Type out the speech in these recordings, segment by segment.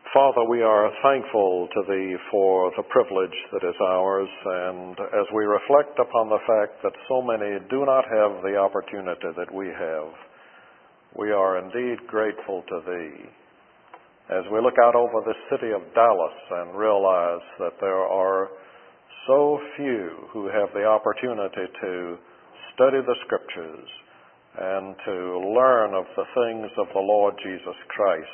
Father, we are thankful to Thee for the privilege that is ours, and as we reflect upon the fact that so many do not have the opportunity that we have, we are indeed grateful to Thee. As we look out over the city of Dallas and realize that there are so few who have the opportunity to study the Scriptures and to learn of the things of the Lord Jesus Christ.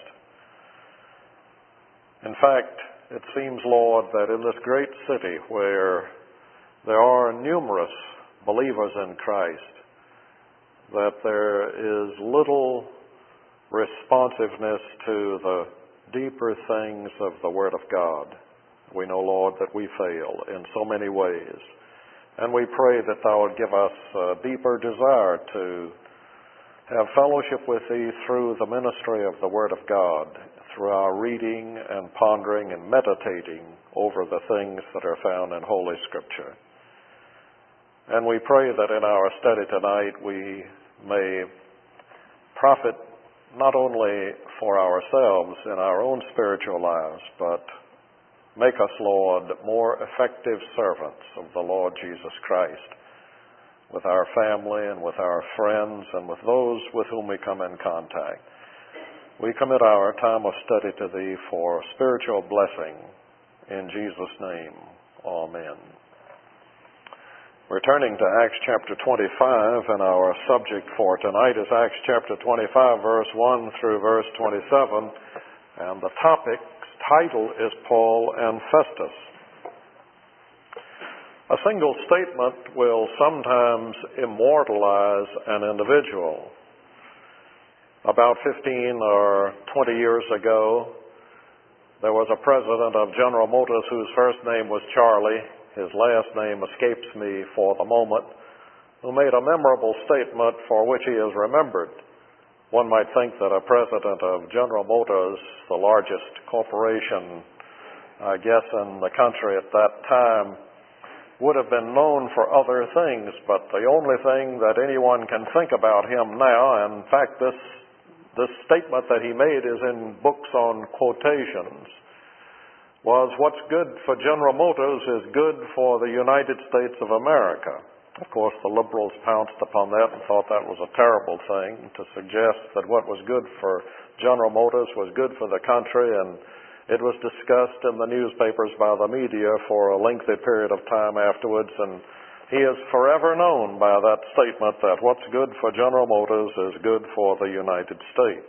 In fact, it seems, Lord, that in this great city where there are numerous believers in Christ, that there is little responsiveness to the deeper things of the Word of God. We know, Lord, that we fail in so many ways. And we pray that Thou would give us a deeper desire to have fellowship with Thee through the ministry of the Word of God, through our reading and pondering and meditating over the things that are found in Holy Scripture. And we pray that in our study tonight we may profit not only for ourselves in our own spiritual lives, but make us, Lord, more effective servants of the Lord Jesus Christ with our family and with our friends and with those with whom we come in contact. We commit our time of study to Thee for spiritual blessing. In Jesus' name, amen. We're turning to Acts chapter 25, and our subject for tonight is Acts chapter 25, verse 1 through verse 27, and the topic's title is Paul and Festus. A single statement will sometimes immortalize an individual. About 15 or 20 years ago, there was a president of General Motors whose first name was Charlie. His last name escapes me for the moment, who made a memorable statement for which he is remembered. One might think that a president of General Motors, the largest corporation, I guess, in the country at that time, would have been known for other things, but the only thing that anyone can think about him now, and in fact this statement that he made is in books on quotations, was what's good for General Motors is good for the United States of America. Of course, the liberals pounced upon that and thought that was a terrible thing to suggest that what was good for General Motors was good for the country, and it was discussed in the newspapers by the media for a lengthy period of time afterwards, and he is forever known by that statement that what's good for General Motors is good for the United States.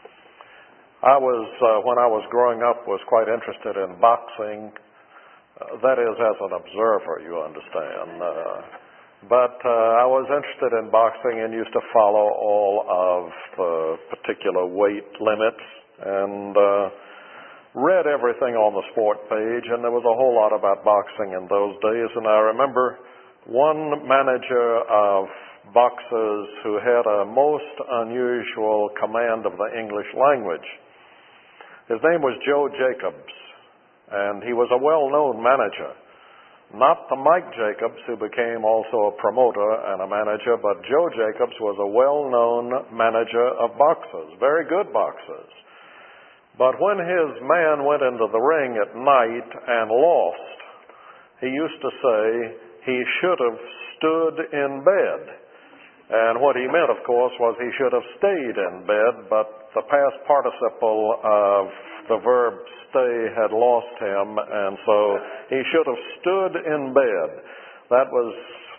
When I was growing up, was quite interested in boxing. That is, as an observer, you understand. But I was interested in boxing and used to follow all of the particular weight limits and read everything on the sport page, and there was a whole lot about boxing in those days. And I remember one manager of boxers who had a most unusual command of the English language. His name was Joe Jacobs, and he was a well-known manager. Not the Mike Jacobs, who became also a promoter and a manager, but Joe Jacobs was a well-known manager of boxers, very good boxers. But when his man went into the ring at night and lost, he used to say he should have stood in bed. And what he meant, of course, was he should have stayed in bed, but the past participle of the verb stay had lost him, and so he should have stood in bed. That was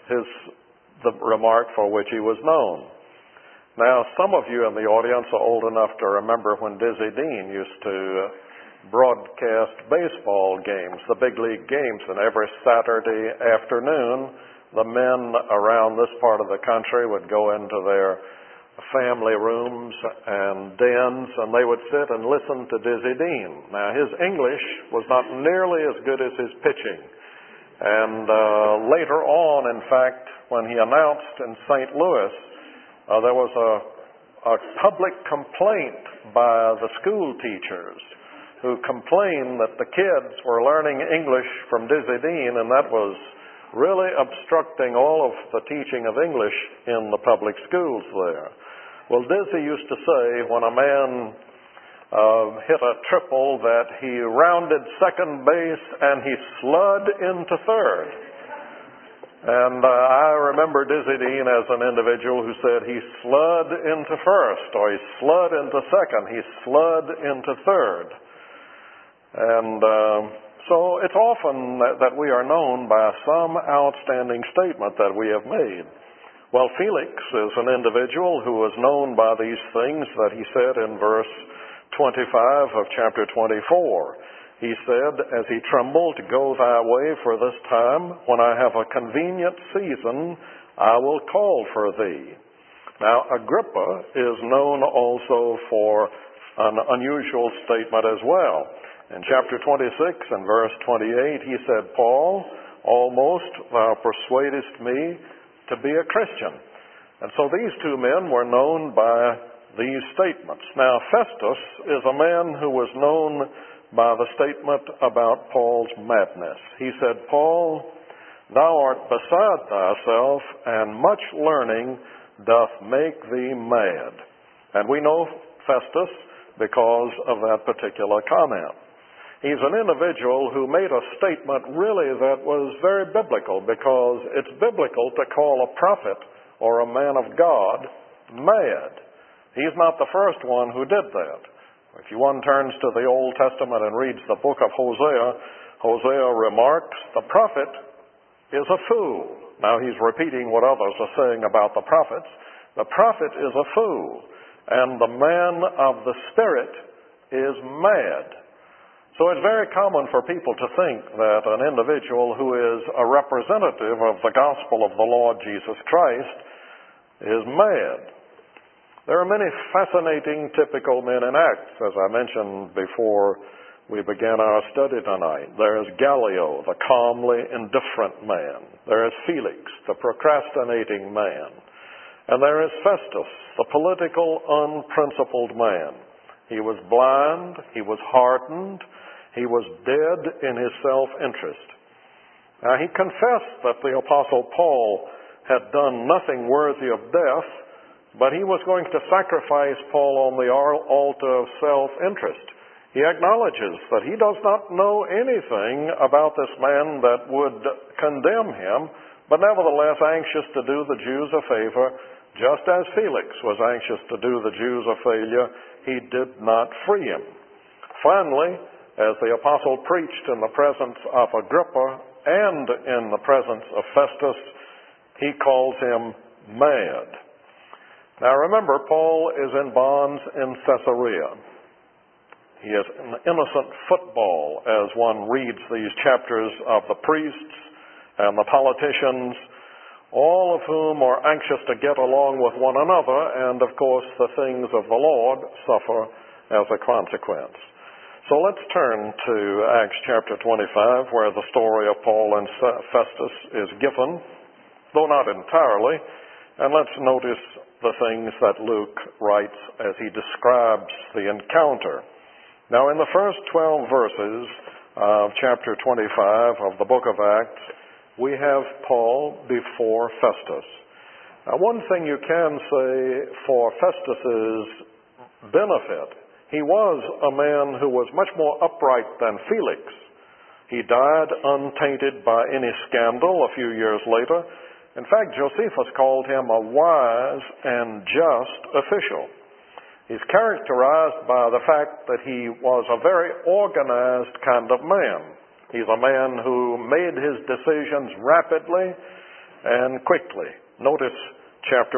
the remark for which he was known. Now, some of you in the audience are old enough to remember when Dizzy Dean used to broadcast baseball games, the big league games, and every Saturday afternoon, the men around this part of the country would go into their family rooms and dens, and they would sit and listen to Dizzy Dean. Now, his English was not nearly as good as his pitching. And later on, in fact, when he announced in St. Louis, there was a public complaint by the school teachers who complained that the kids were learning English from Dizzy Dean, and that was really obstructing all of the teaching of English in the public schools there. Well, Dizzy used to say when a man hit a triple that he rounded second base and he slid into third. And I remember Dizzy Dean as an individual who said he slid into first, or he slid into second, he slid into third. And so it's often that we are known by some outstanding statement that we have made. Well, Felix is an individual who is known by these things that he said in verse 25 of chapter 24. He said, as he trembled, go thy way for this time. When I have a convenient season, I will call for thee. Now, Agrippa is known also for an unusual statement as well. In chapter 26 and verse 28, he said, Paul, almost thou persuadest me to be a Christian. And so these two men were known by these statements. Now, Festus is a man who was known by the statement about Paul's madness. He said, Paul, thou art beside thyself, and much learning doth make thee mad. And we know Festus because of that particular comment. He's an individual who made a statement really that was very biblical, because it's biblical to call a prophet or a man of God mad. He's not the first one who did that. If one turns to the Old Testament and reads the book of Hosea, Hosea remarks, the prophet is a fool. Now he's repeating what others are saying about the prophets. The prophet is a fool, and the man of the Spirit is mad. So it's very common for people to think that an individual who is a representative of the gospel of the Lord Jesus Christ is mad. There are many fascinating typical men in Acts, as I mentioned before we began our study tonight. There is Gallio, the calmly indifferent man. There is Felix, the procrastinating man. And there is Festus, the political, unprincipled man. He was blind, he was hardened, he was dead in his self-interest. Now, he confessed that the Apostle Paul had done nothing worthy of death, but he was going to sacrifice Paul on the altar of self-interest. He acknowledges that he does not know anything about this man that would condemn him, but nevertheless anxious to do the Jews a favor, just as Felix was anxious to do the Jews a failure. He did not free him. Finally, as the apostle preached in the presence of Agrippa and in the presence of Festus, he calls him mad. Now remember, Paul is in bonds in Caesarea. He is an innocent football as one reads these chapters of the priests and the politicians, all of whom are anxious to get along with one another, and of course the things of the Lord suffer as a consequence. So let's turn to Acts chapter 25, where the story of Paul and Festus is given, though not entirely, and let's notice the things that Luke writes as he describes the encounter. Now, in the first 12 verses of chapter 25 of the book of Acts, we have Paul before Festus. Now, one thing you can say for Festus's benefit, he was a man who was much more upright than Felix. He died untainted by any scandal a few years later. In fact, Josephus called him a wise and just official. He's characterized by the fact that he was a very organized kind of man. He's a man who made his decisions rapidly and quickly. Notice verse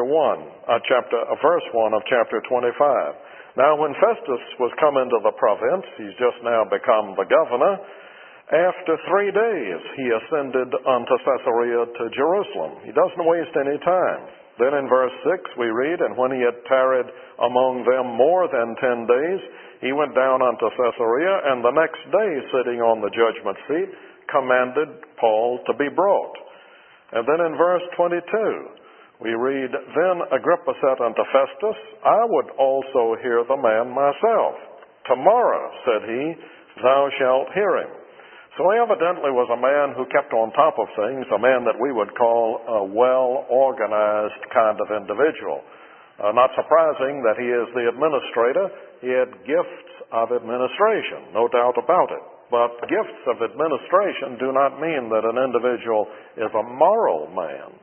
1 of chapter 25. Now, when Festus was come into the province, he's just now become the governor, after 3 days he ascended unto Caesarea to Jerusalem. He doesn't waste any time. Then in verse 6 we read, and when he had tarried among them more than 10 days, he went down unto Caesarea, and the next day, sitting on the judgment seat, commanded Paul to be brought. And then in verse 22 we read, then Agrippa said unto Festus, I would also hear the man myself. Tomorrow, said he, thou shalt hear him. So he evidently was a man who kept on top of things, a man that we would call a well-organized kind of individual. Not surprising that he is the administrator. He had gifts of administration, no doubt about it. But gifts of administration do not mean that an individual is a moral man.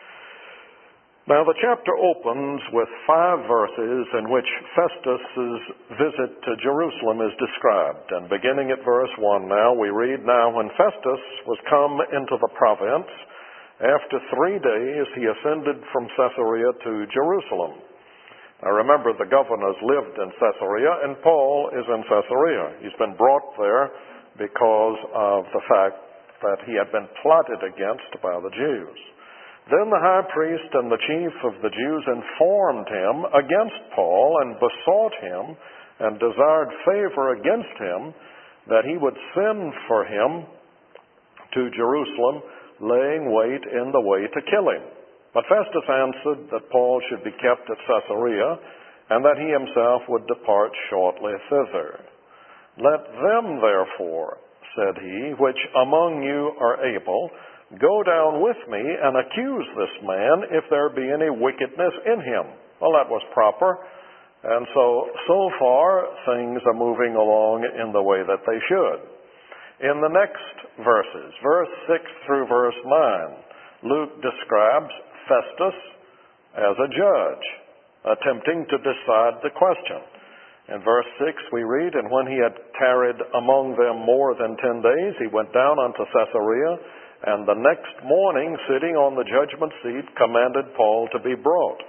Now, the chapter opens with 5 verses in which Festus's visit to Jerusalem is described. And beginning at verse 1 now, we read, "Now when Festus was come into the province, after 3 days he ascended from Caesarea to Jerusalem." Now remember, the governors lived in Caesarea, and Paul is in Caesarea. He's been brought there because of the fact that he had been plotted against by the Jews. Then the high priest and the chief of the Jews informed him against Paul and besought him and desired favor against him that he would send for him to Jerusalem, laying wait in the way to kill him. But Festus answered that Paul should be kept at Caesarea, and that he himself would depart shortly thither. "Let them therefore," said he, "which among you are able, go down with me and accuse this man if there be any wickedness in him." Well, that was proper. And so far, things are moving along in the way that they should. In the next verses, verse 6 through verse 9, Luke describes Festus as a judge, attempting to decide the question. In verse 6 we read, "And when he had tarried among them more than 10 days, he went down unto Caesarea, and the next morning, sitting on the judgment seat, commanded Paul to be brought.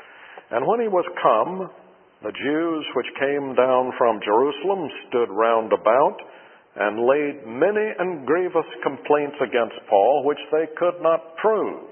And when he was come, the Jews which came down from Jerusalem stood round about, and laid many and grievous complaints against Paul, which they could not prove.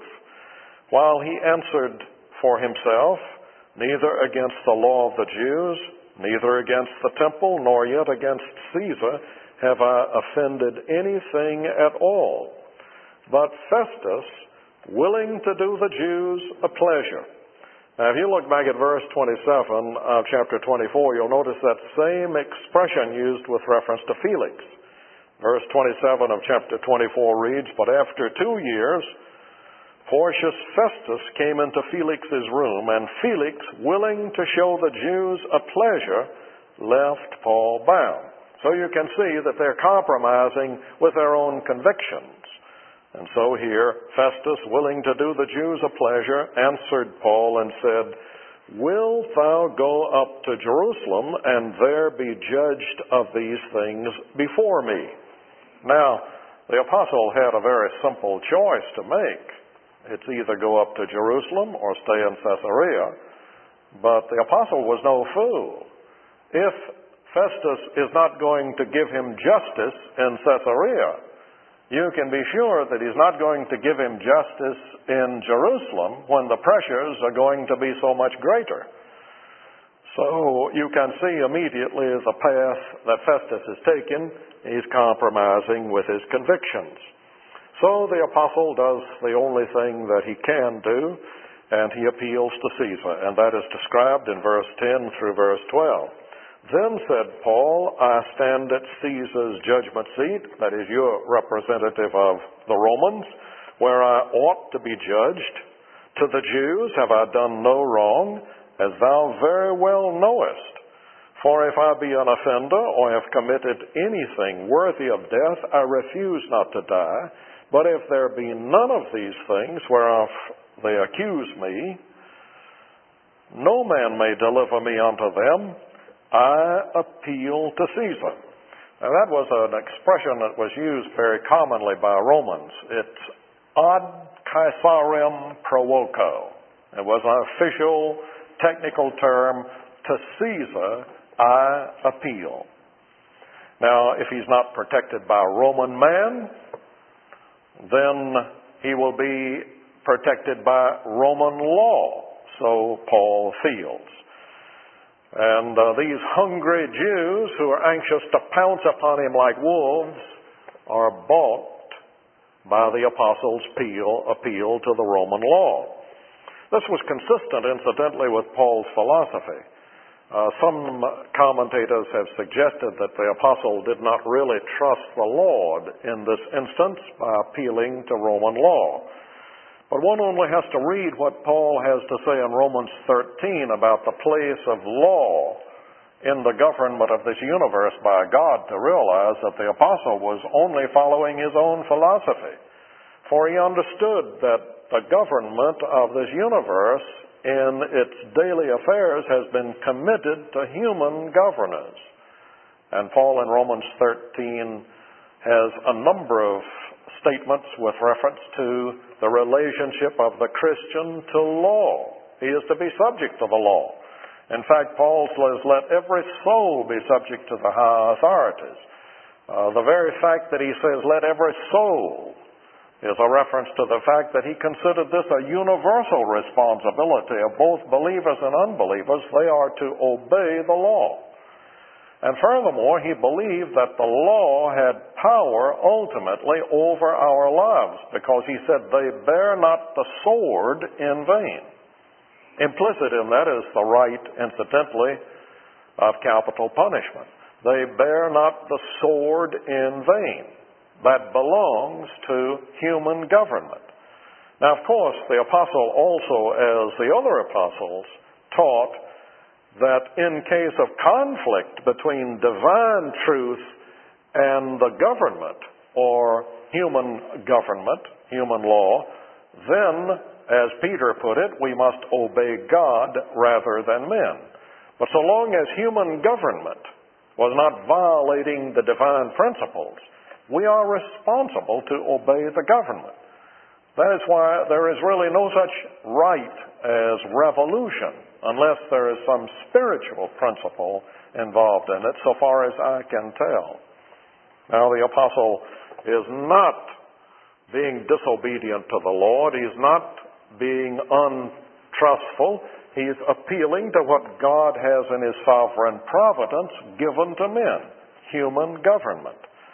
While he answered for himself, neither against the law of the Jews, neither against the temple, nor yet against Caesar, have I offended anything at all. But Festus, willing to do the Jews a pleasure." Now, if you look back at verse 27 of chapter 24, you'll notice that same expression used with reference to Felix. Verse 27 of chapter 24 reads, "But after 2 years, Porcius Festus came into Felix's room, and Felix, willing to show the Jews a pleasure, left Paul bound." So you can see that they're compromising with their own convictions. And so here, Festus, willing to do the Jews a pleasure, answered Paul and said, "Wilt thou go up to Jerusalem, and there be judged of these things before me?" Now, the apostle had a very simple choice to make. It's either go up to Jerusalem or stay in Caesarea. But the apostle was no fool. If Festus is not going to give him justice in Caesarea, you can be sure that he's not going to give him justice in Jerusalem when the pressures are going to be so much greater. So you can see immediately the path that Festus has taken. He's compromising with his convictions. So the apostle does the only thing that he can do, and he appeals to Caesar, and that is described in verse 10 through verse 12. "Then said Paul, I stand at Caesar's judgment seat," that is, your representative of the Romans, "where I ought to be judged. To the Jews have I done no wrong, as thou very well knowest. For if I be an offender, or have committed anything worthy of death, I refuse not to die. But if there be none of these things whereof they accuse me, no man may deliver me unto them. I appeal to Caesar." Now that was an expression that was used very commonly by Romans. It's ad Caesarem pro voco. It was an official technical term. To Caesar I appeal. Now, if he's not protected by a Roman man, then he will be protected by Roman law. So Paul feels. And these hungry Jews who are anxious to pounce upon him like wolves are balked by the apostles' appeal to the Roman law. This was consistent, incidentally, with Paul's philosophy. Some commentators have suggested that the apostle did not really trust the Lord in this instance by appealing to Roman law. But one only has to read what Paul has to say in Romans 13 about the place of law in the government of this universe by God to realize that the apostle was only following his own philosophy. For he understood that the government of this universe in its daily affairs has been committed to human governors. And Paul in Romans 13 has a number of statements with reference to the relationship of the Christian to law. He is to be subject to the law. In fact, Paul says, let every soul be subject to the high authorities. The very fact that he says, let every soul, is a reference to the fact that he considered this a universal responsibility of both believers and unbelievers. They are to obey the law. And furthermore, he believed that the law had power ultimately over our lives, because he said, they bear not the sword in vain. Implicit in that is the right, incidentally, of capital punishment. They bear not the sword in vain. That belongs to human government. Now, of course, the apostle also, as the other apostles, taught that in case of conflict between divine truth and the government, or human government, human law, then, as Peter put it, we must obey God rather than men. But so long as human government was not violating the divine principles, we are responsible to obey the government. That is why there is really no such right as revolution unless there is some spiritual principle involved in it, so far as I can tell. Now, the apostle is not being disobedient to the Lord. He's not being untrustful. He's appealing to what God has in his sovereign providence given to men, human government.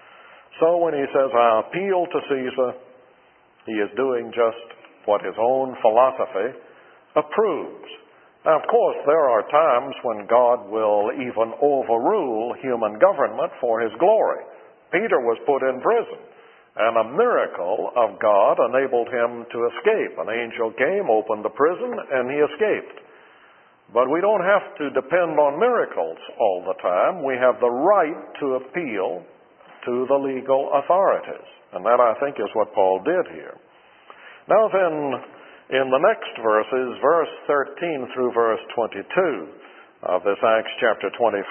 So when he says, I appeal to Caesar, he is doing just what his own philosophy approves. Now, of course, there are times when God will even overrule human government for his glory. Peter was put in prison, and a miracle of God enabled him to escape. An angel came, opened the prison, and he escaped. But we don't have to depend on miracles all the time. We have the right to appeal to the legal authorities. And that, I think, is what Paul did here. Now then, in the next verses, verse 13 through verse 22 of this Acts chapter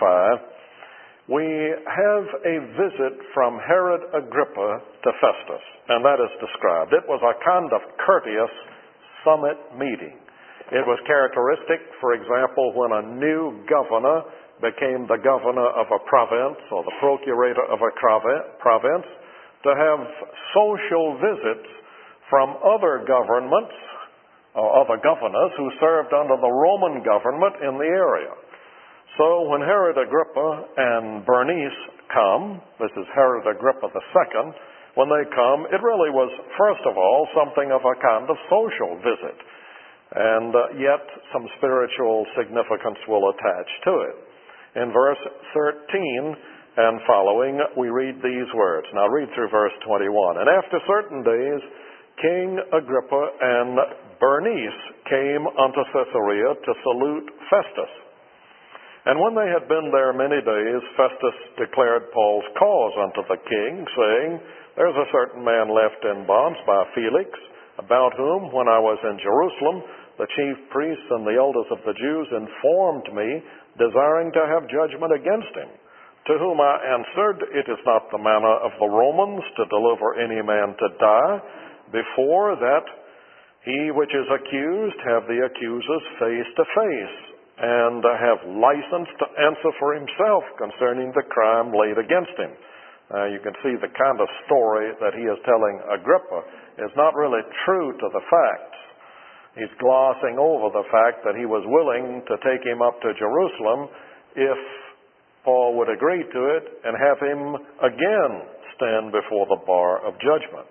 25, we have a visit from Herod Agrippa to Festus, and that is described. It was a kind of courteous summit meeting. It was characteristic, for example, when a new governor became the governor of a province or the procurator of a province, to have social visits from other governments or other governors who served under the Roman government in the area. So when Herod Agrippa and Bernice come, this is Herod Agrippa II, when they come, it really was, first of all, something of a kind of social visit. And yet some spiritual significance will attach to it. In verse 13 and following, we read these words. Now read through verse 21. And after certain days, King Agrippa and Bernice came unto Caesarea to salute Festus. And when they had been there many days, Festus declared Paul's cause unto the king, saying, There's a certain man left in bonds by Felix, about whom, when I was in Jerusalem, the chief priests and the elders of the Jews informed me, desiring to have judgment against him. To whom I answered, It is not the manner of the Romans to deliver any man to die, before that he which is accused have the accusers face to face, and have license to answer for himself concerning the crime laid against him. You can see the kind of story that he is telling Agrippa is not really true to the facts. He's glossing over the fact that he was willing to take him up to Jerusalem if Paul would agree to it and have him again stand before the bar of judgment.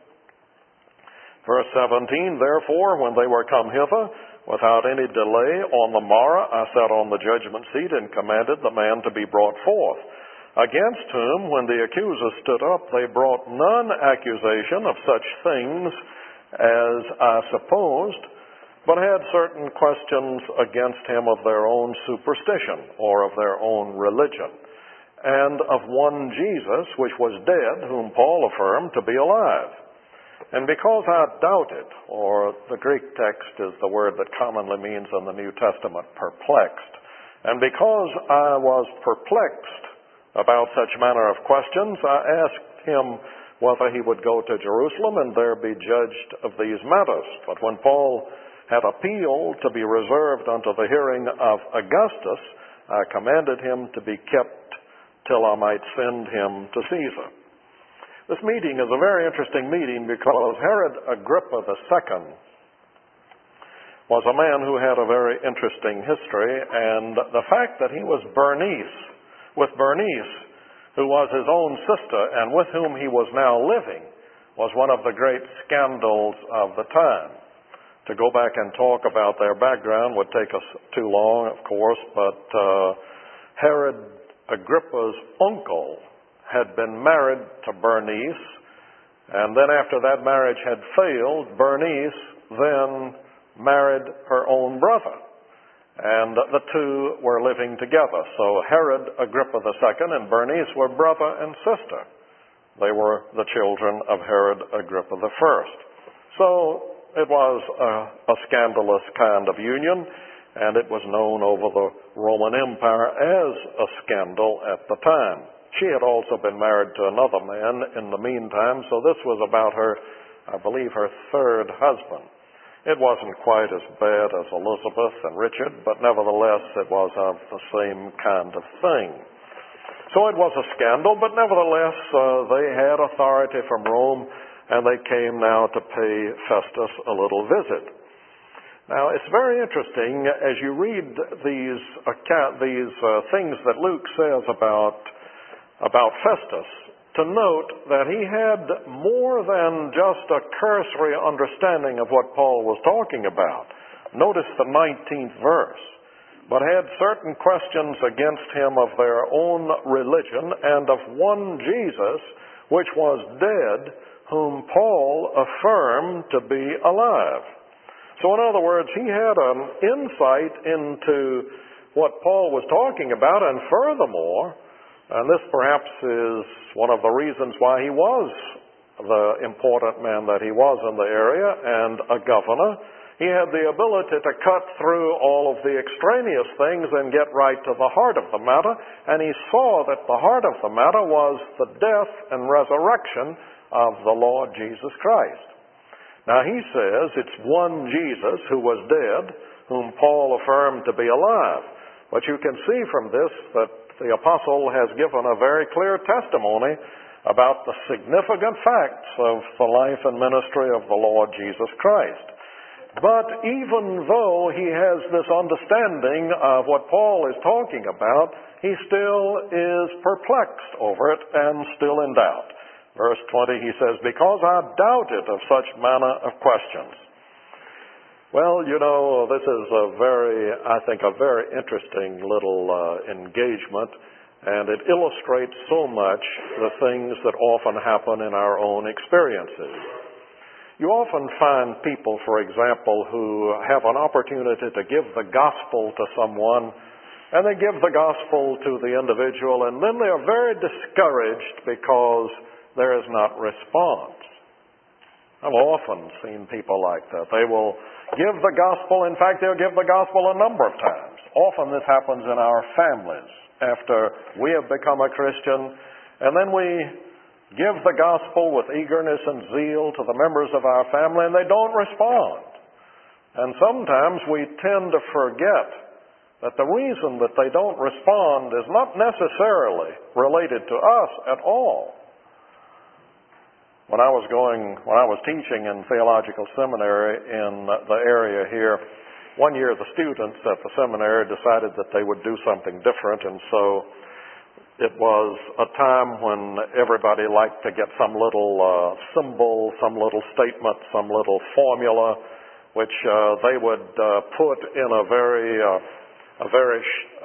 Verse 17, Therefore, when they were come hither, without any delay, on the morrow I sat on the judgment seat and commanded the man to be brought forth. Against whom, when the accusers stood up, they brought none accusation of such things as I supposed, but had certain questions against him of their own superstition or of their own religion, and of one Jesus which was dead, whom Paul affirmed to be alive. And because I doubted, or the Greek text is the word that commonly means in the New Testament, perplexed, and because I was perplexed about such manner of questions, I asked him whether he would go to Jerusalem and there be judged of these matters. But when Paul had appealed to be reserved unto the hearing of Augustus, I commanded him to be kept till I might send him to Caesar. This meeting is a very interesting meeting because Herod Agrippa II was a man who had a very interesting history, and the fact that he was with Bernice, who was his own sister and with whom he was now living, was one of the great scandals of the time. To go back and talk about their background would take us too long, of course, but Herod Agrippa's uncle had been married to Bernice, and then after that marriage had failed, Bernice then married her own brother, and the two were living together. So Herod Agrippa II and Bernice were brother and sister. They were the children of Herod Agrippa I. So it was a scandalous kind of union, and it was known over the Roman Empire as a scandal at the time. She had also been married to another man in the meantime, so this was about her, I believe, her third husband. It wasn't quite as bad as Elizabeth and Richard, but nevertheless it was of the same kind of thing. So it was a scandal, but nevertheless they had authority from Rome, and they came now to pay Festus a little visit. Now it's very interesting as you read these things that Luke says about Festus, to note that he had more than just a cursory understanding of what Paul was talking about. Notice the 19th verse. But had certain questions against him of their own religion, and of one Jesus, which was dead, whom Paul affirmed to be alive. So in other words, he had an insight into what Paul was talking about, and furthermore, and this perhaps is one of the reasons why he was the important man that he was in the area and a governor. He had the ability to cut through all of the extraneous things and get right to the heart of the matter, and he saw that the heart of the matter was the death and resurrection of the Lord Jesus Christ. Now he says it's one Jesus who was dead, whom Paul affirmed to be alive. But you can see from this that the apostle has given a very clear testimony about the significant facts of the life and ministry of the Lord Jesus Christ. But even though he has this understanding of what Paul is talking about, he still is perplexed over it and still in doubt. Verse 20, he says, because I doubted of such manner of questions. Well, you know, this is I think a very interesting little engagement, and it illustrates so much the things that often happen in our own experiences. You often find people, for example, who have an opportunity to give the gospel to someone, and they give the gospel to the individual, and then they are very discouraged because there is not response. I've often seen people like that. They will give the gospel. In fact, they'll give the gospel a number of times. Often this happens in our families after we have become a Christian, and then we give the gospel with eagerness and zeal to the members of our family, and they don't respond. And sometimes we tend to forget that the reason that they don't respond is not necessarily related to us at all. When I was teaching in theological seminary in the area here, one year the students at the seminary decided that they would do something different, and so it was a time when everybody liked to get some little symbol, some little statement, some little formula, which they would put in a very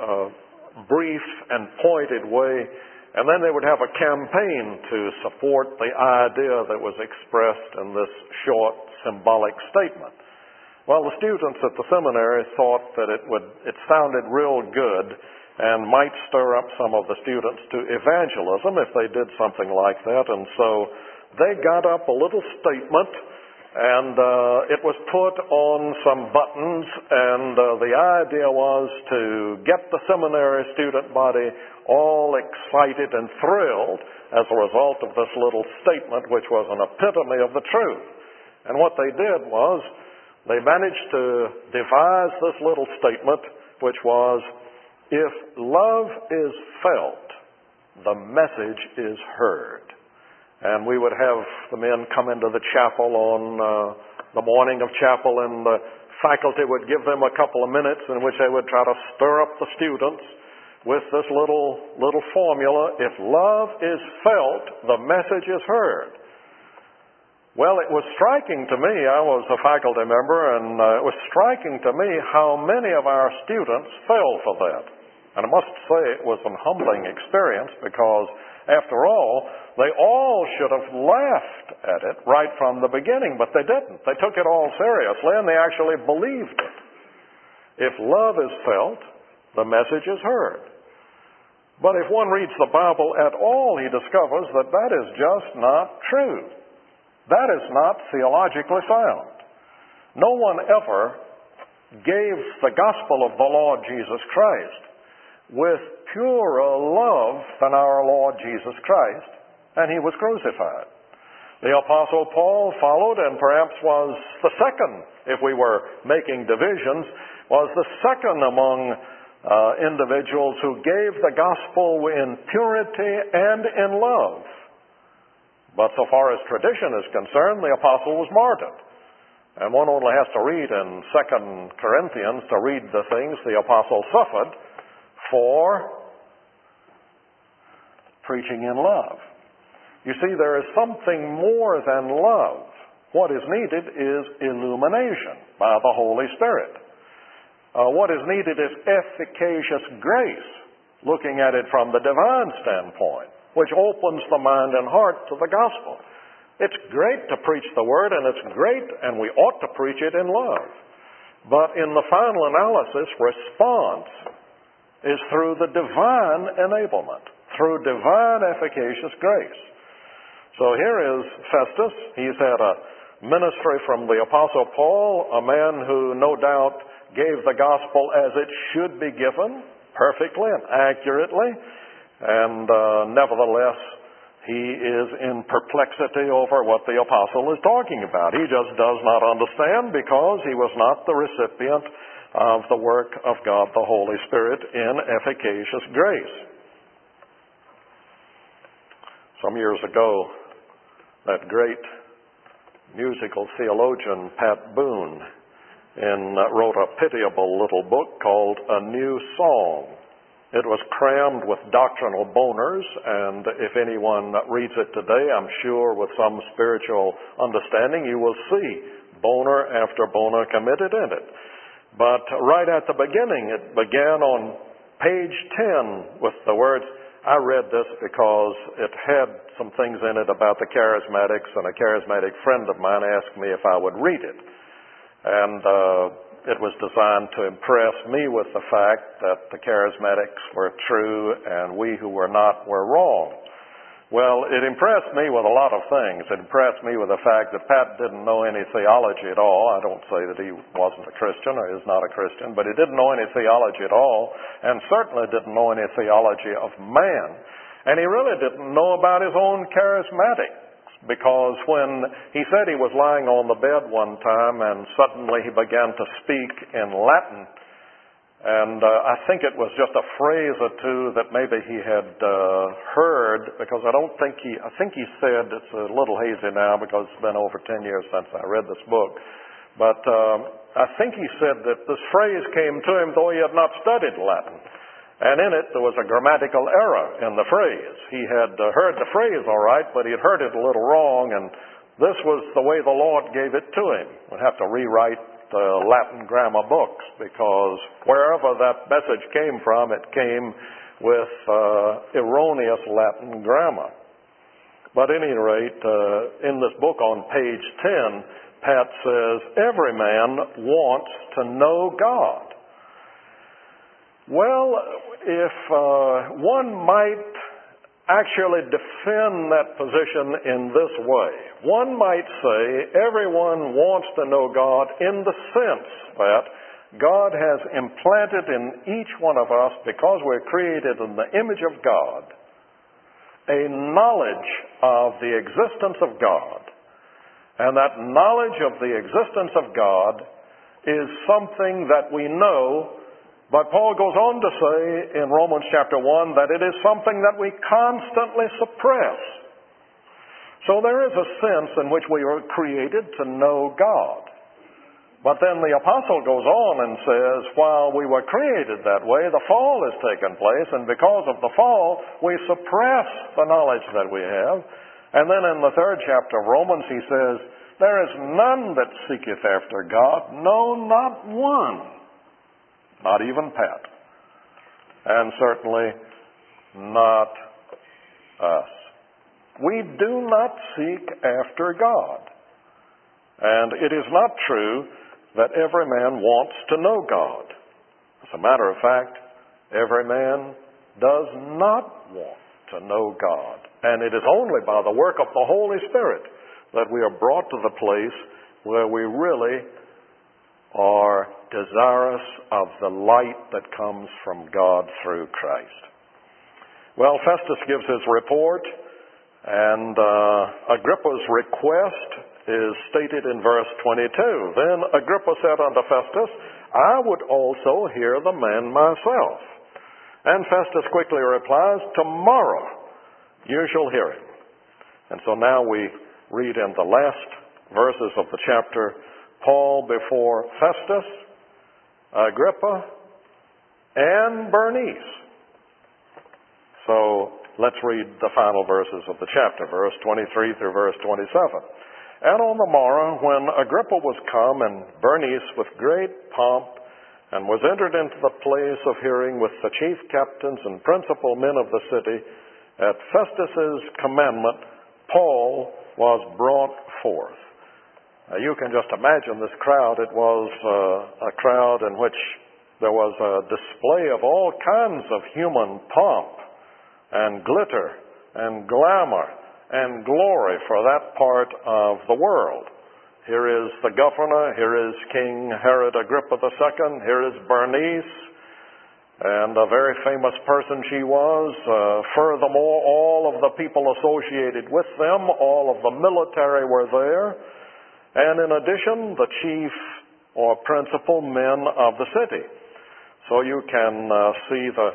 brief and pointed way. And then they would have a campaign to support the idea that was expressed in this short symbolic statement. Well, the students at the seminary thought that it sounded real good and might stir up some of the students to evangelism if they did something like that. And so they got up a little statement, and it was put on some buttons, and the idea was to get the seminary student body all excited and thrilled as a result of this little statement, which was an epitome of the truth. And what they did was they managed to devise this little statement, which was, if love is felt, the message is heard. And we would have the men come into the chapel on the morning of chapel, and the faculty would give them a couple of minutes in which they would try to stir up the students with this little formula, if love is felt, the message is heard. Well, it was striking to me, I was a faculty member, and it was striking to me how many of our students fell for that. And I must say it was a humbling experience, because after all, they all should have laughed at it right from the beginning, but they didn't. They took it all seriously, and they actually believed it. If love is felt, the message is heard. But if one reads the Bible at all, he discovers that that is just not true. That is not theologically sound. No one ever gave the gospel of the Lord Jesus Christ with purer love than our Lord Jesus Christ, and he was crucified. The Apostle Paul followed, and perhaps was the second, if we were making divisions, was the second among individuals who gave the gospel in purity and in love. But so far as tradition is concerned, the apostle was martyred. And one only has to read in 2 Corinthians to read the things the apostle suffered for preaching in love. You see, there is something more than love. What is needed is illumination by the Holy Spirit. What is needed is efficacious grace, looking at it from the divine standpoint, which opens the mind and heart to the gospel. It's great to preach the word, and it's great, and we ought to preach it in love. But in the final analysis, response is through the divine enablement, through divine efficacious grace. So here is Festus. He's had a ministry from the Apostle Paul, a man who no doubt gave the gospel as it should be given, perfectly and accurately, and nevertheless, he is in perplexity over what the apostle is talking about. He just does not understand, because he was not the recipient of the work of God the Holy Spirit in efficacious grace. Some years ago, that great musical theologian Pat Boone wrote a pitiable little book called A New Song. It was crammed with doctrinal boners, and if anyone reads it today, I'm sure with some spiritual understanding, you will see boner after boner committed in it. But right at the beginning, it began on page 10 with the words, I read this because it had some things in it about the charismatics, and a charismatic friend of mine asked me if I would read it. And it was designed to impress me with the fact that the charismatics were true and we who were not were wrong. Well, it impressed me with a lot of things. It impressed me with the fact that Pat didn't know any theology at all. I don't say that he wasn't a Christian or is not a Christian, but he didn't know any theology at all, and certainly didn't know any theology of man. And he really didn't know about his own charismatics. Because when he said he was lying on the bed one time and suddenly he began to speak in Latin, and I think it was just a phrase or two that maybe he had heard, because I think he said, it's a little hazy now because it's been over 10 years since I read this book, but I think he said that this phrase came to him though he had not studied Latin. And in it, there was a grammatical error in the phrase. He had heard the phrase all right, but he had heard it a little wrong, and this was the way the Lord gave it to him. We'd have to rewrite the Latin grammar books, because wherever that message came from, it came with erroneous Latin grammar. But at any rate, in this book on page 10, Pat says, every man wants to know God. Well, if one might actually defend that position in this way, one might say everyone wants to know God in the sense that God has implanted in each one of us, because we're created in the image of God, a knowledge of the existence of God. And that knowledge of the existence of God is something that we know, but Paul goes on to say in Romans chapter 1 that it is something that we constantly suppress. So there is a sense in which we were created to know God. But then the apostle goes on and says, while we were created that way, the fall has taken place, and because of the fall, we suppress the knowledge that we have. And then in the 3rd chapter of Romans, he says, there is none that seeketh after God, no, not one. Not even Pat. And certainly not us. We do not seek after God. And it is not true that every man wants to know God. As a matter of fact, every man does not want to know God. And it is only by the work of the Holy Spirit that we are brought to the place where we really are desirous of the light that comes from God through Christ. Well, Festus gives his report, and Agrippa's request is stated in verse 22. Then Agrippa said unto Festus, I would also hear the man myself. And Festus quickly replies, tomorrow you shall hear him. And so now we read in the last verses of the chapter, Paul before Festus, Agrippa, and Bernice. So let's read the final verses of the chapter, verse 23 through verse 27. And on the morrow, when Agrippa was come, and Bernice with great pomp, and was entered into the place of hearing with the chief captains and principal men of the city, at Festus's commandment, Paul was brought forth. Now you can just imagine this crowd. It was a crowd in which there was a display of all kinds of human pomp and glitter and glamour and glory for that part of the world. Here is the governor, here is King Herod Agrippa II, here is Bernice, and a very famous person she was. Furthermore, all of the people associated with them, all of the military were there, and in addition, the chief or principal men of the city. So you can see the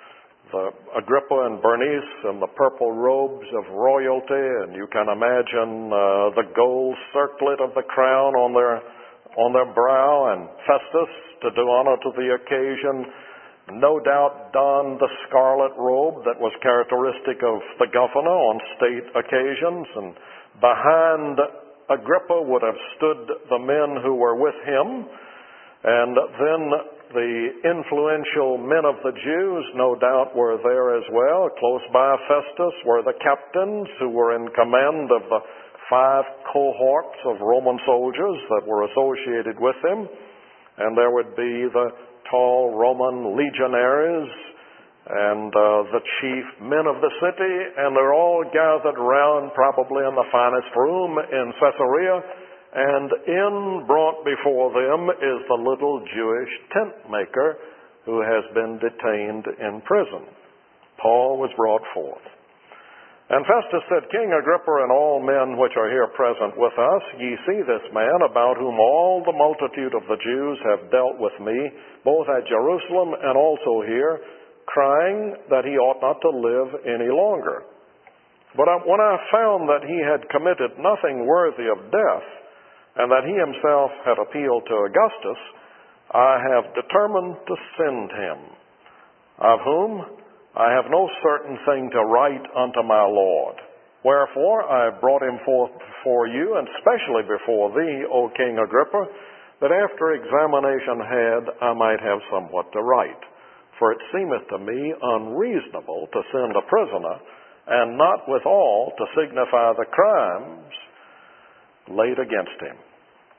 Agrippa and Bernice in the purple robes of royalty, and you can imagine the gold circlet of the crown on their brow, and Festus, to do honor to the occasion, no doubt donned the scarlet robe that was characteristic of the governor on state occasions, and behind Agrippa would have stood the men who were with him, and then the influential men of the Jews, no doubt, were there as well. Close by Festus were the captains who were in command of the 5 cohorts of Roman soldiers that were associated with him. And there would be the tall Roman legionaries and the chief men of the city, and they're all gathered around probably in the finest room in Caesarea. And brought before them is the little Jewish tent maker who has been detained in prison. Paul was brought forth. And Festus said, King Agrippa and all men which are here present with us, ye see this man about whom all the multitude of the Jews have dealt with me, both at Jerusalem and also here, crying that he ought not to live any longer. But when I found that he had committed nothing worthy of death, and that he himself had appealed to Augustus, I have determined to send him, of whom I have no certain thing to write unto my Lord. Wherefore I have brought him forth before you, and specially before thee, O King Agrippa, that after examination had, I might have somewhat to write. For it seemeth to me unreasonable to send a prisoner, and not withal to signify the crimes laid against him.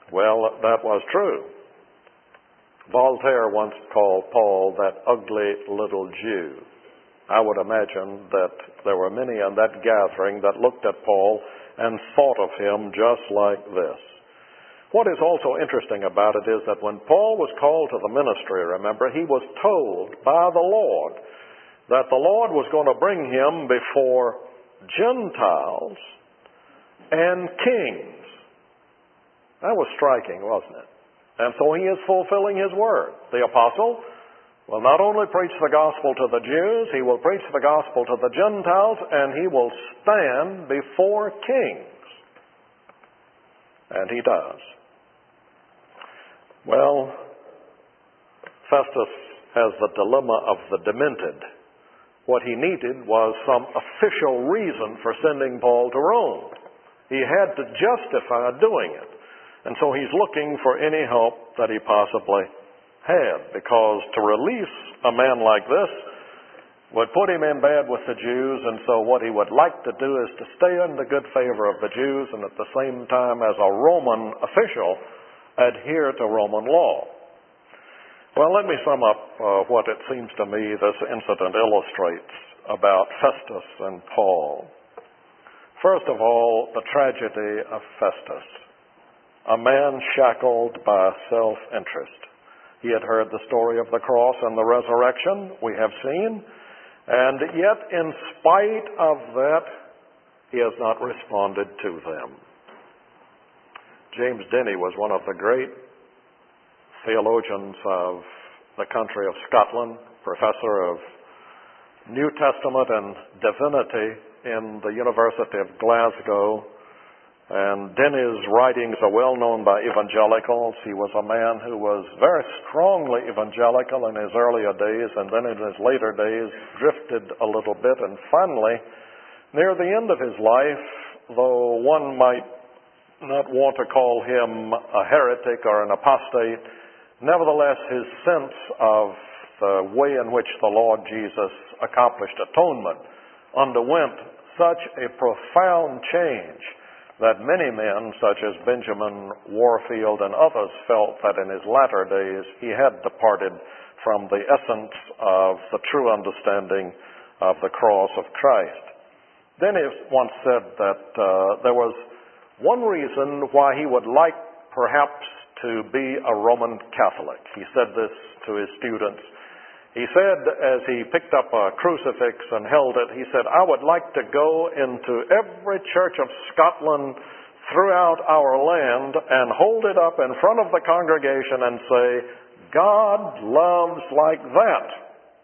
Well, that was true. Voltaire once called Paul that ugly little Jew. I would imagine that there were many in that gathering that looked at Paul and thought of him just like this. What is also interesting about it is that when Paul was called to the ministry, remember, he was told by the Lord that the Lord was going to bring him before Gentiles and kings. That was striking, wasn't it? And so he is fulfilling his word. The apostle will not only preach the gospel to the Jews, he will preach the gospel to the Gentiles, and he will stand before kings. And he does. Well, Festus has the dilemma of the demented. What he needed was some official reason for sending Paul to Rome. He had to justify doing it. And so he's looking for any help that he possibly had, because to release a man like this would put him in bad with the Jews, and so what he would like to do is to stay in the good favor of the Jews and at the same time, as a Roman official, adhere to Roman law. Well, let me sum up what it seems to me this incident illustrates about Festus and Paul. First of all, the tragedy of Festus, a man shackled by self-interest. He had heard the story of the cross and the resurrection, we have seen, and yet in spite of that, he has not responded to them. James Denny was one of the great theologians of the country of Scotland, professor of New Testament and divinity in the University of Glasgow. And Denny's writings are well known by evangelicals. He was a man who was very strongly evangelical in his earlier days, and then in his later days drifted a little bit. And finally, near the end of his life, though one might not want to call him a heretic or an apostate, nevertheless his sense of the way in which the Lord Jesus accomplished atonement underwent such a profound change that many men, such as Benjamin Warfield and others, felt that in his latter days he had departed from the essence of the true understanding of the cross of Christ. Then he once said that there was one reason why he would like perhaps to be a Roman Catholic. He said this to his students. He said, as he picked up a crucifix and held it, he said, "I would like to go into every church of Scotland throughout our land and hold it up in front of the congregation and say, 'God loves like that.'"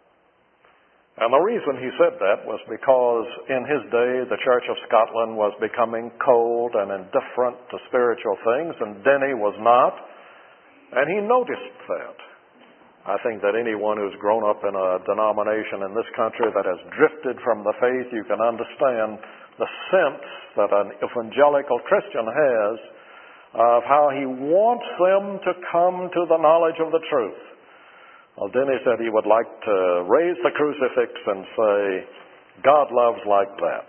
And the reason he said that was because in his day the Church of Scotland was becoming cold and indifferent to spiritual things, and Denny was not. And he noticed that. I think that anyone who's grown up in a denomination in this country that has drifted from the faith, you can understand the sense that an evangelical Christian has of how he wants them to come to the knowledge of the truth. Well, Denny said he would like to raise the crucifix and say, "God loves like that."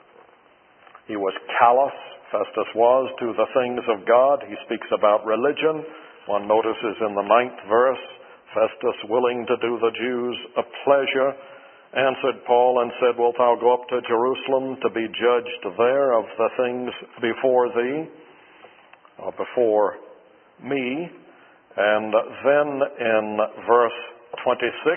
He was callous, Festus was, to the things of God. He speaks about religion. One notices in the 9th verse, Festus, willing to do the Jews a pleasure, answered Paul and said, "Wilt thou go up to Jerusalem to be judged there of the things before thee, or before me?" And then in verse 26,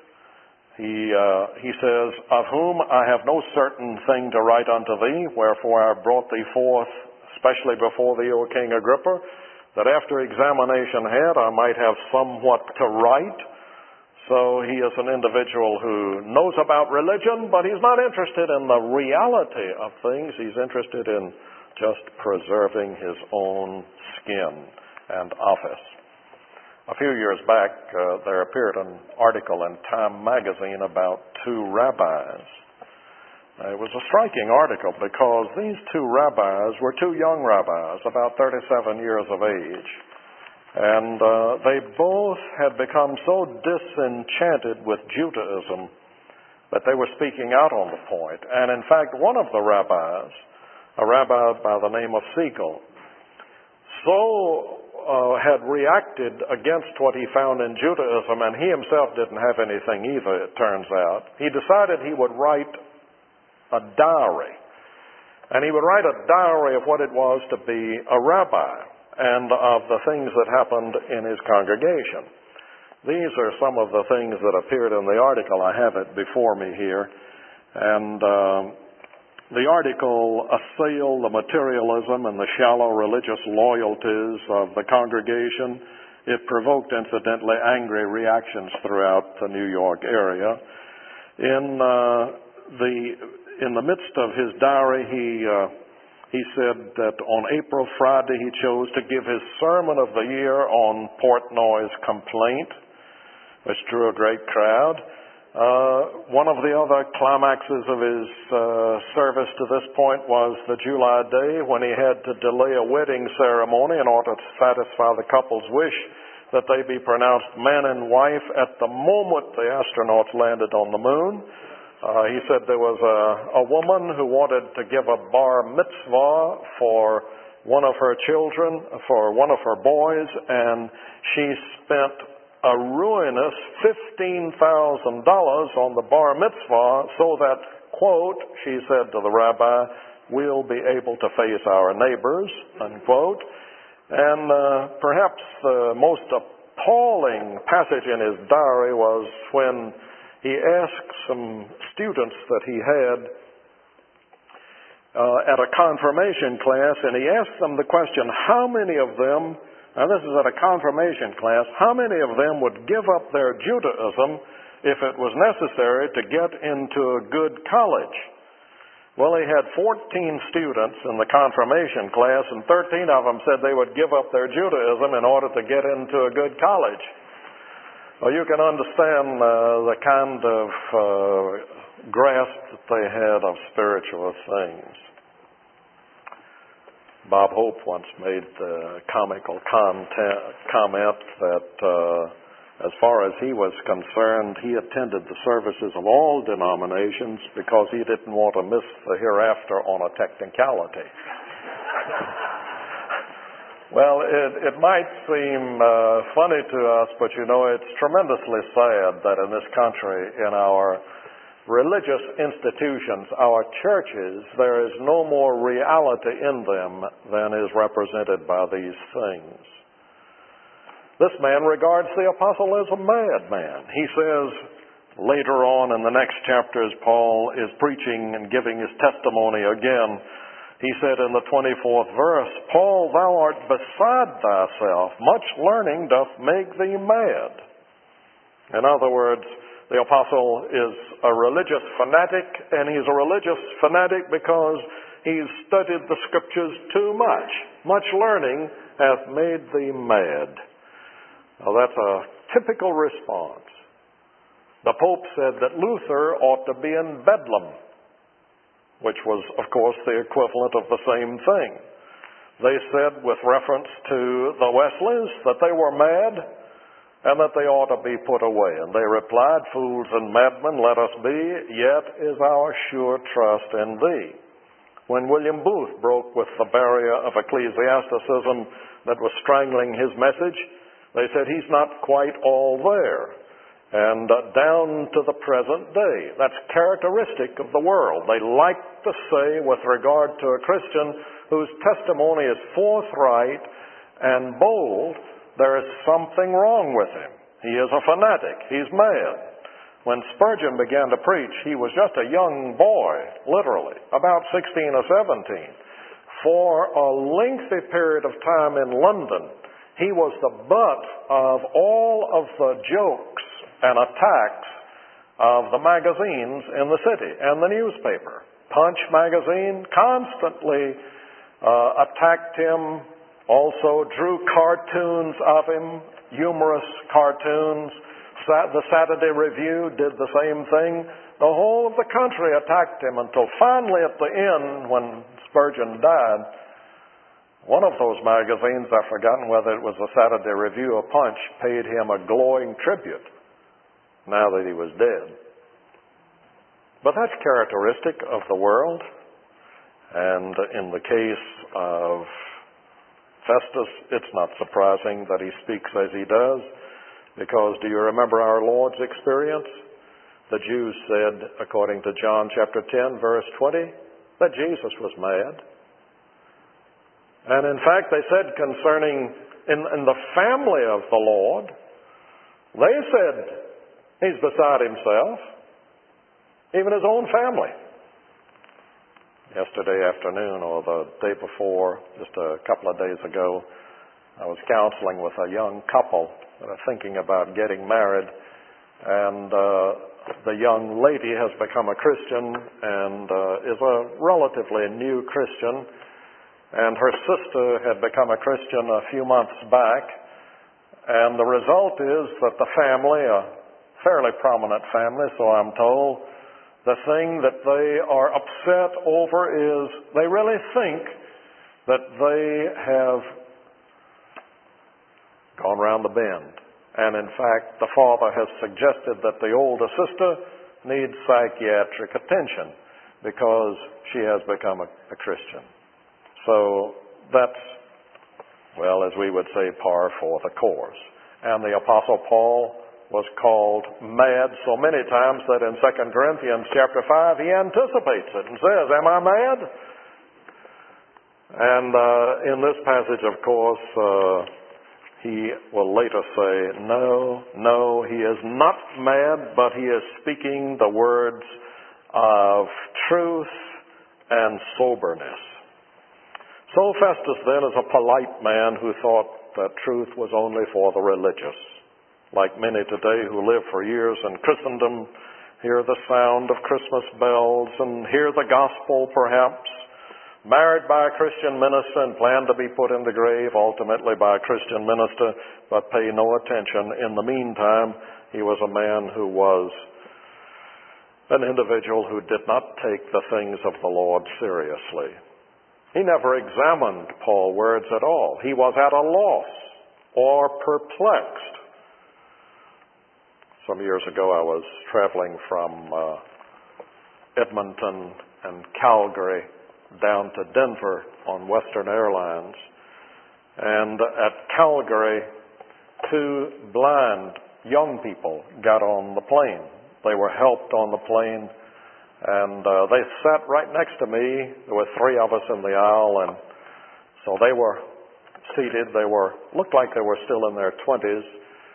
he says, "Of whom I have no certain thing to write unto thee, wherefore I have brought thee forth, especially before thee, O King Agrippa, that after examination had, I might have somewhat to write." So he is an individual who knows about religion, but he's not interested in the reality of things. He's interested in just preserving his own skin and office. A few years back, there appeared an article in Time magazine about two rabbis. It was a striking article because these two rabbis were two young rabbis, about 37 years of age. And they both had become so disenchanted with Judaism that they were speaking out on the point. And in fact, one of the rabbis, a rabbi by the name of Siegel, had reacted against what he found in Judaism, and he himself didn't have anything either, it turns out. He decided he would write a diary. And he would write a diary of what it was to be a rabbi and of the things that happened in his congregation. These are some of the things that appeared in the article. I have it before me here. And the article assailed the materialism and the shallow religious loyalties of the congregation. It provoked, incidentally, angry reactions throughout the New York area. In the midst of his diary, he said that on April Friday he chose to give his sermon of the year on Portnoy's complaint, which drew a great crowd. One of the other climaxes of his service to this point was the July day when he had to delay a wedding ceremony in order to satisfy the couple's wish that they be pronounced man and wife at the moment the astronauts landed on the moon. He said there was a woman who wanted to give a bar mitzvah for one of her children, for one of her boys, and she spent a ruinous $15,000 on the bar mitzvah so that, quote, she said to the rabbi, we'll be able to face our neighbors, unquote. And perhaps the most appalling passage in his diary was when he asked some students that he had at a confirmation class, and he asked them the question, how many of them, now this is at a confirmation class, how many of them would give up their Judaism if it was necessary to get into a good college? Well, he had 14 students in the confirmation class, and 13 of them said they would give up their Judaism in order to get into a good college. Well, you can understand the kind of grasp that they had of spiritual things. Bob Hope once made the comical comment that as far as he was concerned, he attended the services of all denominations because he didn't want to miss the hereafter on a technicality. Well, it might seem funny to us, but you know, it's tremendously sad that in this country, in our religious institutions, our churches, there is no more reality in them than is represented by these things. This man regards the apostle as a madman. He says later on in the next chapters, Paul is preaching and giving his testimony again. He said in the 24th verse, Paul, thou art beside thyself. Much learning doth make thee mad. In other words, the apostle is a religious fanatic, and he's a religious fanatic because he's studied the scriptures too much. Much learning hath made thee mad. Now, that's a typical response. The Pope said that Luther ought to be in Bedlam, which was, of course, the equivalent of the same thing. They said, with reference to the Wesleys, that they were mad and that they ought to be put away. And they replied, fools and madmen, let us be, yet is our sure trust in thee. When William Booth broke with the barrier of ecclesiasticism that was strangling his message, they said he's not quite all there. And down to the present day, that's characteristic of the world. They like to say with regard to a Christian whose testimony is forthright and bold, there is something wrong with him. He is a fanatic. He's mad. When Spurgeon began to preach, he was just a young boy, literally, about 16 or 17. For a lengthy period of time in London, he was the butt of all of the jokes and attacks of the magazines in the city and the newspaper. Punch magazine constantly attacked him, also drew cartoons of him, humorous cartoons. The Saturday Review did the same thing. The whole of the country attacked him until finally at the end, when Spurgeon died, one of those magazines, I've forgotten whether it was the Saturday Review or Punch, paid him a glowing tribute now that he was dead. But that's characteristic of the world. And in the case of Festus, it's not surprising that he speaks as he does, because do you remember our Lord's experience? The Jews said, according to John chapter 10, verse 20, that Jesus was mad. And in fact, they said concerning in the family of the Lord, they said he's beside himself, even his own family. Yesterday afternoon or the day before, just a couple of days ago, I was counseling with a young couple that are thinking about getting married, and the young lady has become a Christian and is a relatively new Christian, and her sister had become a Christian a few months back, and the result is that the family, a fairly prominent family, so I'm told, the thing that they are upset over is they really think that they have gone round the bend. And in fact, the father has suggested that the older sister needs psychiatric attention because she has become a Christian. So that's, well, as we would say, par for the course. And the Apostle Paul was called mad so many times that in 2 Corinthians chapter 5 he anticipates it and says, am I mad? And in this passage, of course, he will later say, no, he is not mad, but he is speaking the words of truth and soberness. So Festus then is a polite man who thought that truth was only for the religious. Like many today who live for years in Christendom, hear the sound of Christmas bells and hear the gospel perhaps, married by a Christian minister and plan to be put in the grave ultimately by a Christian minister, but pay no attention. In the meantime, he was a man who was an individual who did not take the things of the Lord seriously. He never examined Paul's words at all. He was at a loss or perplexed. Some years ago, I was traveling from Edmonton and Calgary down to Denver on Western Airlines. And at Calgary, two blind young people got on the plane. They were helped on the plane, and they sat right next to me. There were three of us in the aisle, and so they were seated. They looked like they were still in their 20s,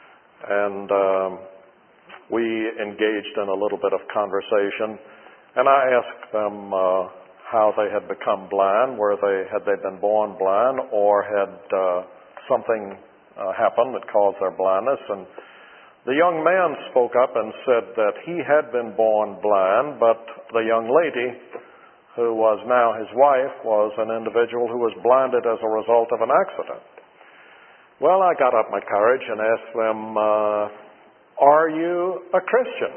and we engaged in a little bit of conversation, and I asked them how they had become blind, had they been born blind, or had something happened that caused their blindness. And the young man spoke up and said that he had been born blind, but the young lady, who was now his wife, was an individual who was blinded as a result of an accident. Well, I got up my courage and asked them, are you a Christian?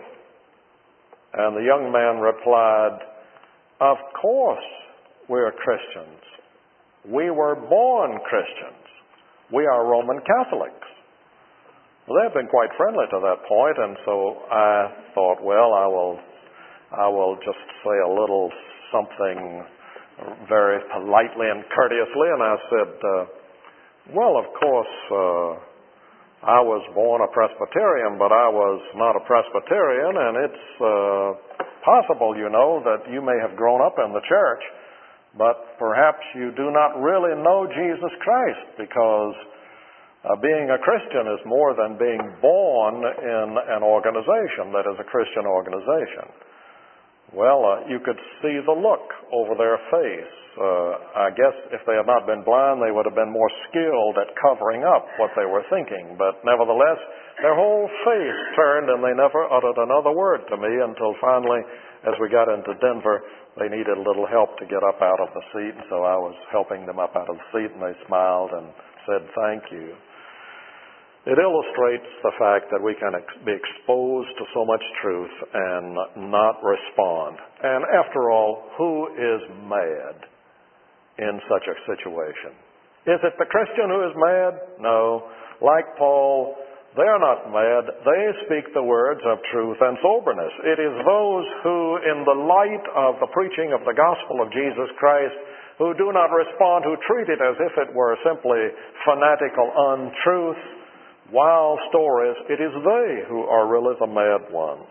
And the young man replied, of course we're Christians. We were born Christians. We are Roman Catholics. Well, they've been quite friendly to that point, and so I thought, well, I will just say a little something very politely and courteously, and I said, well, of course, I was born a Presbyterian, but I was not a Presbyterian, and it's possible, that you may have grown up in the church, but perhaps you do not really know Jesus Christ, because being a Christian is more than being born in an organization that is a Christian organization. Well, you could see the look over their face. I guess if they had not been blind, they would have been more skilled at covering up what they were thinking. But nevertheless, their whole face turned, and they never uttered another word to me until finally, as we got into Denver, they needed a little help to get up out of the seat. And so I was helping them up out of the seat, and they smiled and said, thank you. It illustrates the fact that we can be exposed to so much truth and not respond. And after all, who is mad in such a situation? Is it the Christian who is mad? No. Like Paul, they are not mad. They speak the words of truth and soberness. It is those who, in the light of the preaching of the gospel of Jesus Christ, who do not respond, who treat it as if it were simply fanatical untruth, wild stories. It is they who are really the mad ones.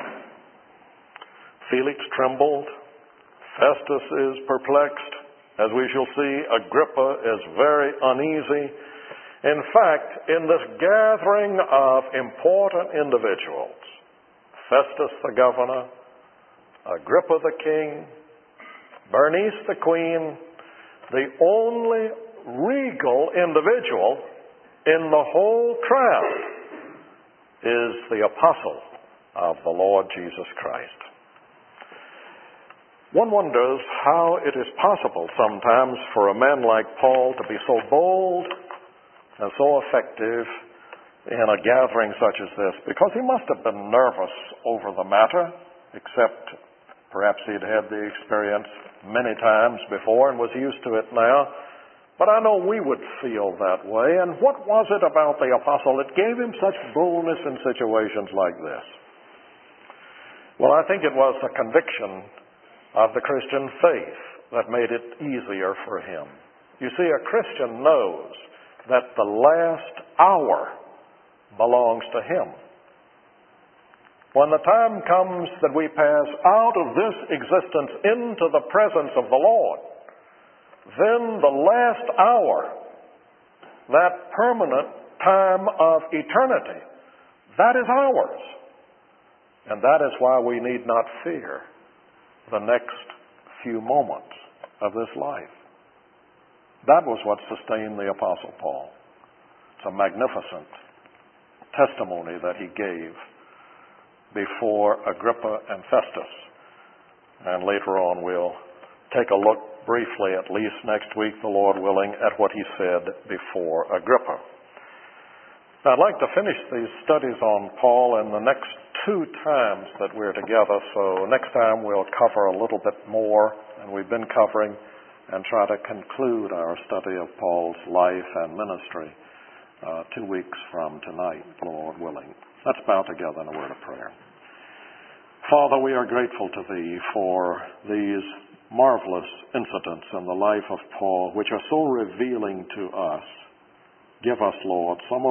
Felix trembled. Festus is perplexed. As we shall see, Agrippa is very uneasy. In fact, in this gathering of important individuals, Festus the governor, Agrippa the king, Bernice the queen, the only regal individual in the whole crowd is the apostle of the Lord Jesus Christ. One wonders how it is possible sometimes for a man like Paul to be so bold and so effective in a gathering such as this, because he must have been nervous over the matter, except perhaps he'd had the experience many times before and was used to it now. But I know we would feel that way. And what was it about the apostle that gave him such boldness in situations like this? Well, I think it was the conviction of the Christian faith that made it easier for him. You see, a Christian knows that the last hour belongs to him. When the time comes that we pass out of this existence into the presence of the Lord, then the last hour, that permanent time of eternity, that is ours. And that is why we need not fear the next few moments of this life. That was what sustained the Apostle Paul. It's a magnificent testimony that he gave before Agrippa and Festus. And later on we'll take a look briefly, at least next week, the Lord willing, at what he said before Agrippa. Now, I'd like to finish these studies on Paul in the next 2 times that we're together, so next time we'll cover a little bit more than we've been covering and try to conclude our study of Paul's life and ministry 2 weeks from tonight, Lord willing. Let's bow together in a word of prayer. Father, we are grateful to Thee for these marvelous incidents in the life of Paul, which are so revealing to us. Give us, Lord, some of